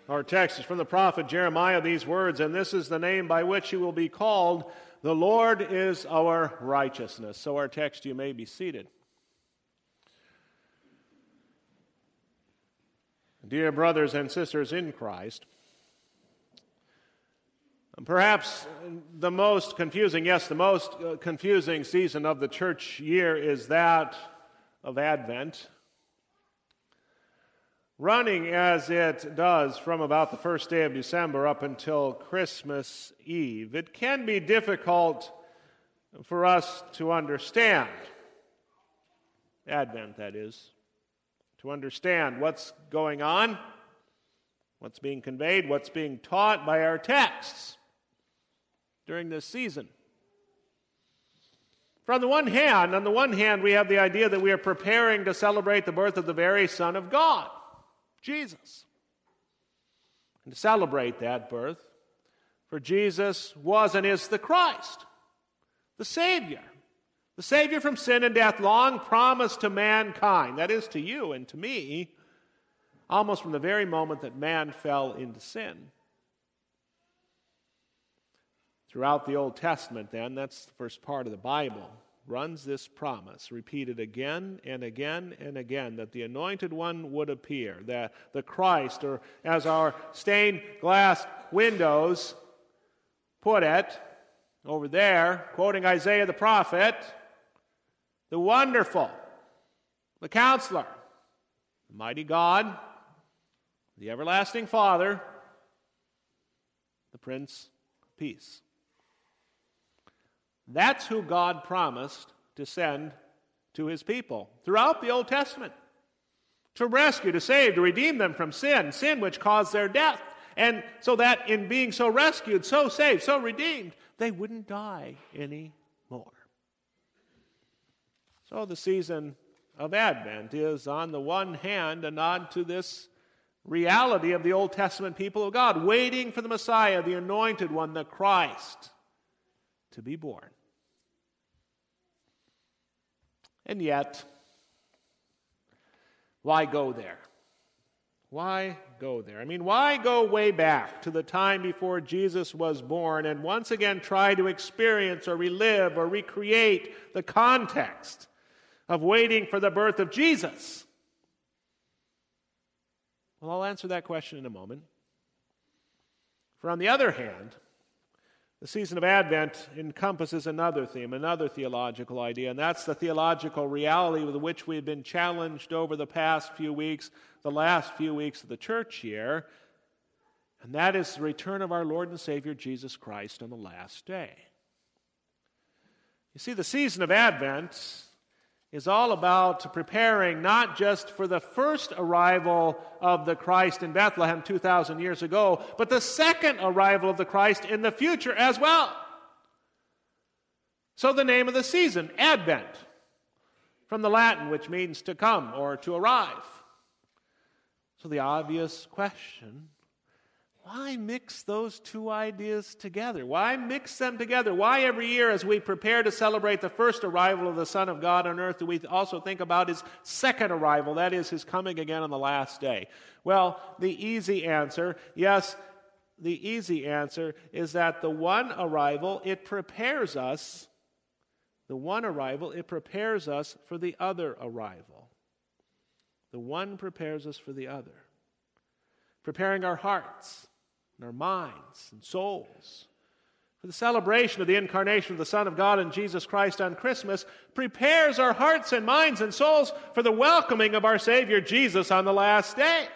Our text is from the prophet Jeremiah, these words, "And this is the name by which he will be called, the Lord is our righteousness." So our text, you may be seated. Dear brothers and sisters in Christ, perhaps the most confusing season of the church year is that of Advent. Running as it does from about the first day of December up until Christmas Eve, it can be difficult for us to understand. Advent, that is. To understand what's going on, what's being conveyed, what's being taught by our texts during this season. On the one hand, we have the idea that we are preparing to celebrate the birth of the very Son of God, Jesus. And to celebrate that birth, for Jesus was and is the Christ, the Savior from sin and death, long promised to mankind, that is to you and to me, almost from the very moment that man fell into sin. Throughout the Old Testament, then, that's the first part of the Bible, runs this promise, repeated again and again and again, that the Anointed One would appear, that the Christ, or as our stained glass windows put it, over there, quoting Isaiah the prophet, the Wonderful, the Counselor, the Mighty God, the Everlasting Father, the Prince of Peace. That's who God promised to send to his people throughout the Old Testament, to rescue, to save, to redeem them from sin which caused their death, and so that in being so rescued, so saved, so redeemed, they wouldn't die anymore. So the season of Advent is, on the one hand, a nod to this reality of the Old Testament people of God, waiting for the Messiah, the Anointed One, the Christ, to be born. And yet, why go there? Why go there? I mean, why go way back to the time before Jesus was born and once again try to experience or relive or recreate the context of waiting for the birth of Jesus? Well, I'll answer that question in a moment. For on the other hand, the season of Advent encompasses another theme, another theological idea, and that's the theological reality with which we've been challenged over the past few weeks, the last few weeks of the church year, and that is the return of our Lord and Savior Jesus Christ on the last day. You see, the season of Advent is all about preparing not just for the first arrival of the Christ in Bethlehem 2,000 years ago, but the second arrival of the Christ in the future as well. So the name of the season, Advent, from the Latin, which means to come or to arrive. So the obvious question, why mix those two ideas together? Why mix them together? Why every year as we prepare to celebrate the first arrival of the Son of God on earth do we also think about his second arrival, that is, his coming again on the last day? Well, the easy answer is that the one arrival, it prepares us for the other arrival. The one prepares us for the other, preparing our hearts and our minds and souls for the celebration of the incarnation of the Son of God and Jesus Christ on Christmas, prepares our hearts and minds and souls for the welcoming of our Savior Jesus on the last day.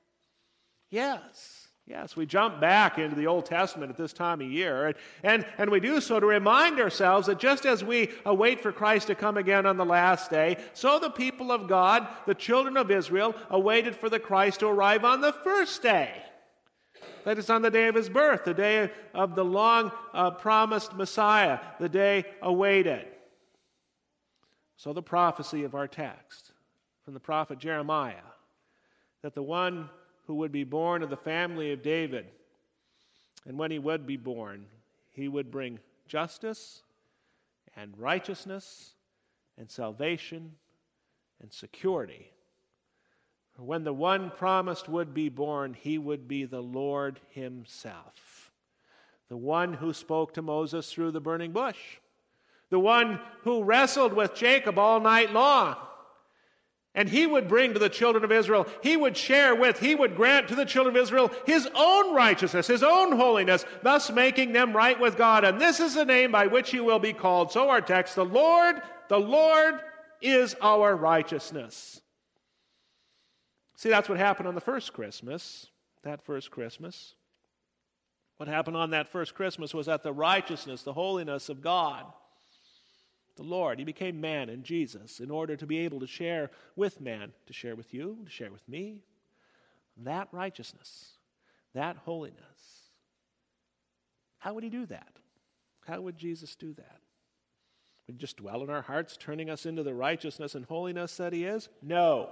Yes, we jump back into the Old Testament at this time of year, and we do so to remind ourselves that just as we await for Christ to come again on the last day, so the people of God, the children of Israel, awaited for the Christ to arrive on the first day. That is, on the day of his birth, the day of the long-promised Messiah, the day awaited. So the prophecy of our text from the prophet Jeremiah, that the one who would be born of the family of David, and when he would be born, he would bring justice and righteousness and salvation and security When the one promised would be born, he would be the Lord himself. The one who spoke to Moses through the burning bush. The one who wrestled with Jacob all night long. And he would bring to the children of Israel, he would grant to the children of Israel his own righteousness, his own holiness, thus making them right with God. And this is the name by which he will be called. So our text, the Lord is our righteousness. See, that's what happened on the first Christmas, that first Christmas. What happened on that first Christmas was that the righteousness, the holiness of God, the Lord, he became man in Jesus in order to be able to share with man, to share with you, to share with me, that righteousness, that holiness. How would he do that? How would Jesus do that? Would he just dwell in our hearts, turning us into the righteousness and holiness that he is? No.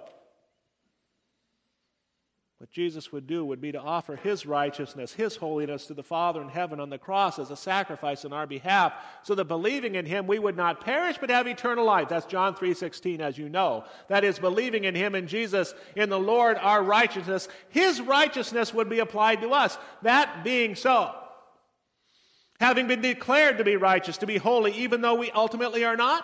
What Jesus would do would be to offer his righteousness, his holiness to the Father in heaven on the cross as a sacrifice on our behalf, so that believing in him we would not perish but have eternal life. That's John 3:16, as you know. That is, believing in him, in Jesus, in the Lord, our righteousness. His righteousness would be applied to us. That being so, having been declared to be righteous, to be holy, even though we ultimately are not,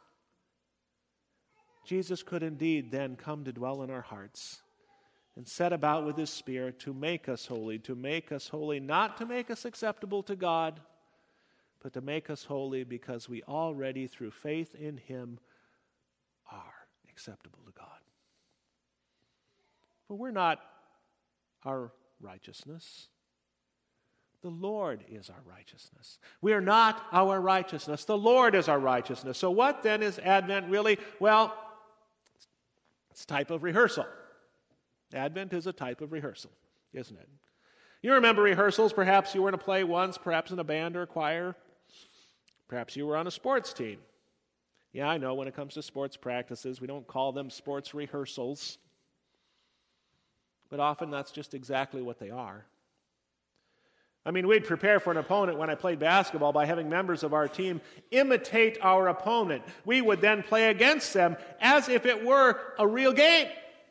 Jesus could indeed then come to dwell in our hearts and set about with his Spirit to make us holy, not to make us acceptable to God, but to make us holy because we already, through faith in him, are acceptable to God. For we're not our righteousness. The Lord is our righteousness. We are not our righteousness. The Lord is our righteousness. So what then is Advent really? Well, it's a type of rehearsal. Advent is a type of rehearsal, isn't it? You remember rehearsals. Perhaps you were in a play once, perhaps in a band or a choir. Perhaps you were on a sports team. Yeah, I know when it comes to sports practices, we don't call them sports rehearsals. But often that's just exactly what they are. I mean, we'd prepare for an opponent when I played basketball by having members of our team imitate our opponent. We would then play against them as if it were a real game.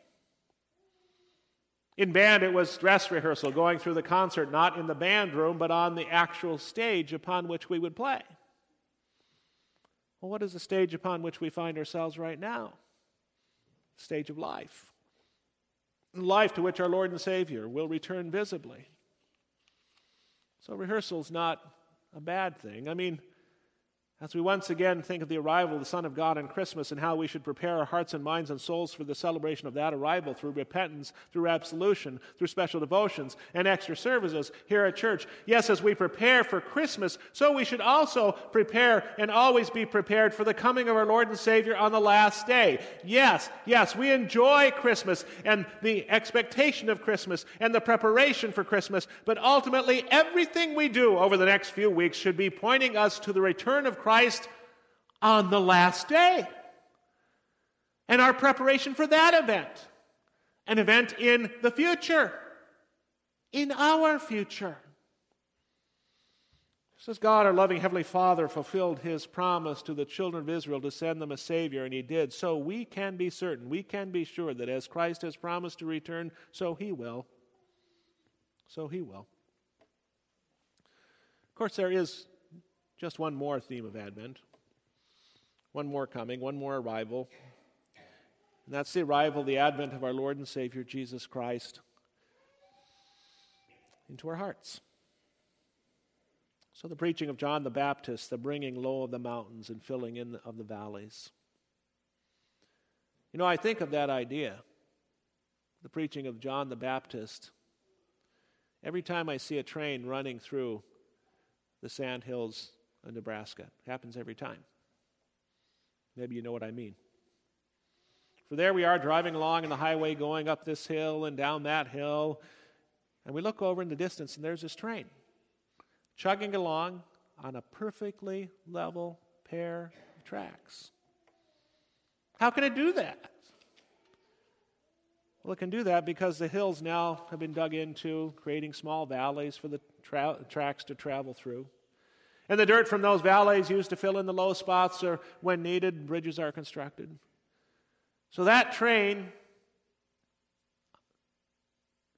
In band, it was dress rehearsal, going through the concert, not in the band room, but on the actual stage upon which we would play. Well, what is the stage upon which we find ourselves right now? The stage of life. Life to which our Lord and Savior will return visibly. So rehearsal's not a bad thing. I mean, as we once again think of the arrival of the Son of God on Christmas and how we should prepare our hearts and minds and souls for the celebration of that arrival through repentance, through absolution, through special devotions and extra services here at church. Yes, as we prepare for Christmas, so we should also prepare and always be prepared for the coming of our Lord and Savior on the last day. Yes, we enjoy Christmas and the expectation of Christmas and the preparation for Christmas, but ultimately everything we do over the next few weeks should be pointing us to the return of Christ on the last day. And our preparation for that event. An event in the future. In our future. Just as God, our loving Heavenly Father, fulfilled his promise to the children of Israel to send them a Savior, and he did, so we can be certain, we can be sure that as Christ has promised to return, so he will. So he will. Of course, there is just one more theme of Advent. One more coming, one more arrival. And that's the arrival, the advent of our Lord and Savior, Jesus Christ, into our hearts. So the preaching of John the Baptist, the bringing low of the mountains and filling in of the valleys. You know, I think of that idea, the preaching of John the Baptist, every time I see a train running through the sand hills of Nebraska. It happens every time. Maybe you know what I mean. For there we are driving along in the highway, going up this hill and down that hill, and we look over in the distance and there's this train chugging along on a perfectly level pair of tracks. How can it do that? Well, it can do that because the hills now have been dug into, creating small valleys for the tracks to travel through. And the dirt from those valleys used to fill in the low spots, or when needed, bridges are constructed. So that train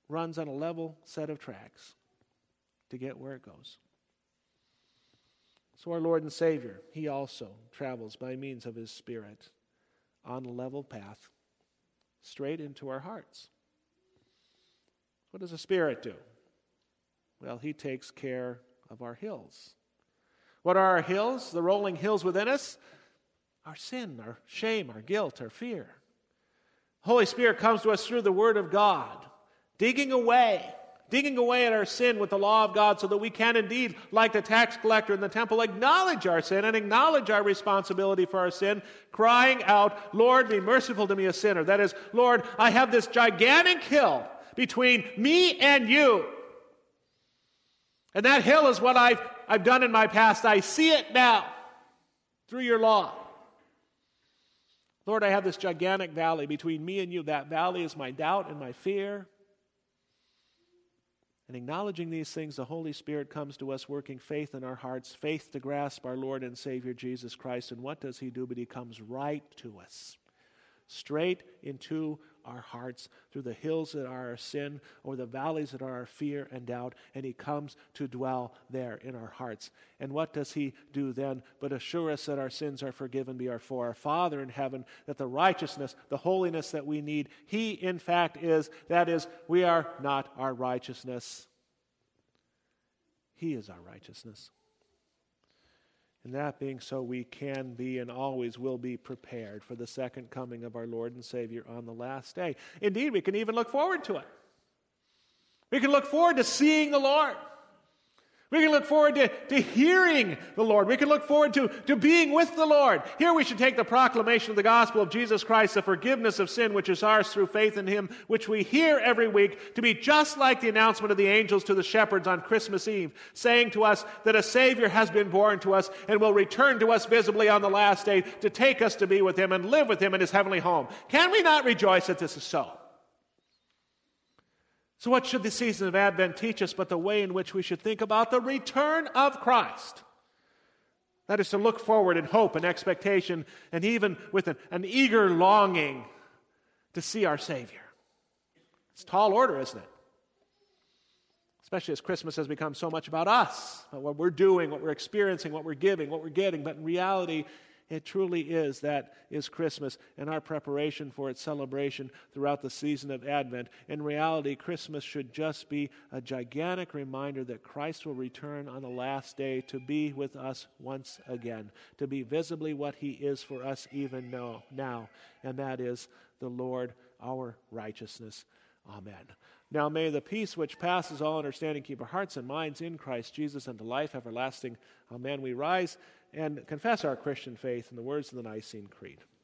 runs on a level set of tracks to get where it goes. So our Lord and Savior, he also travels by means of his Spirit on a level path straight into our hearts. What does the Spirit do? Well, he takes care of our hills. What are our hills? The rolling hills within us? Our sin, our shame, our guilt, our fear. Holy Spirit comes to us through the Word of God, digging away at our sin with the law of God so that we can indeed, like the tax collector in the temple, acknowledge our sin and acknowledge our responsibility for our sin, crying out, Lord, be merciful to me, a sinner. That is, Lord, I have this gigantic hill between me and you. And that hill is what I've done in my past. I see it now through your law. Lord, I have this gigantic valley between me and you. That valley is my doubt and my fear. And acknowledging these things, the Holy Spirit comes to us working faith in our hearts, faith to grasp our Lord and Savior Jesus Christ. And what does he do? But he comes right to us, straight into our hearts, through the hills that are our sin or the valleys that are our fear and doubt, and he comes to dwell there in our hearts. And what does he do then but assure us that our sins are forgiven before our Father in heaven, that the righteousness, the holiness that we need, he in fact is, that is, we are not our righteousness. He is our righteousness. And that being so, we can be and always will be prepared for the second coming of our Lord and Savior on the last day. Indeed, we can even look forward to it. We can look forward to seeing the Lord. We can look forward to hearing the Lord. We can look forward to being with the Lord. Here we should take the proclamation of the gospel of Jesus Christ, the forgiveness of sin, which is ours through faith in him, which we hear every week, to be just like the announcement of the angels to the shepherds on Christmas Eve, saying to us that a Savior has been born to us and will return to us visibly on the last day to take us to be with him and live with him in his heavenly home. Can we not rejoice that this is so? So what should the season of Advent teach us but the way in which we should think about the return of Christ? That is to look forward in hope and expectation and even with an eager longing to see our Savior. It's tall order, isn't it? Especially as Christmas has become so much about us, about what we're doing, what we're experiencing, what we're giving, what we're getting. But in reality, it truly is. That is Christmas and our preparation for its celebration throughout the season of Advent. In reality, Christmas should just be a gigantic reminder that Christ will return on the last day to be with us once again, to be visibly what he is for us even now, and that is the Lord, our righteousness. Amen. Now may the peace which passes all understanding keep our hearts and minds in Christ Jesus unto life everlasting. Amen. We rise and confess our Christian faith in the words of the Nicene Creed.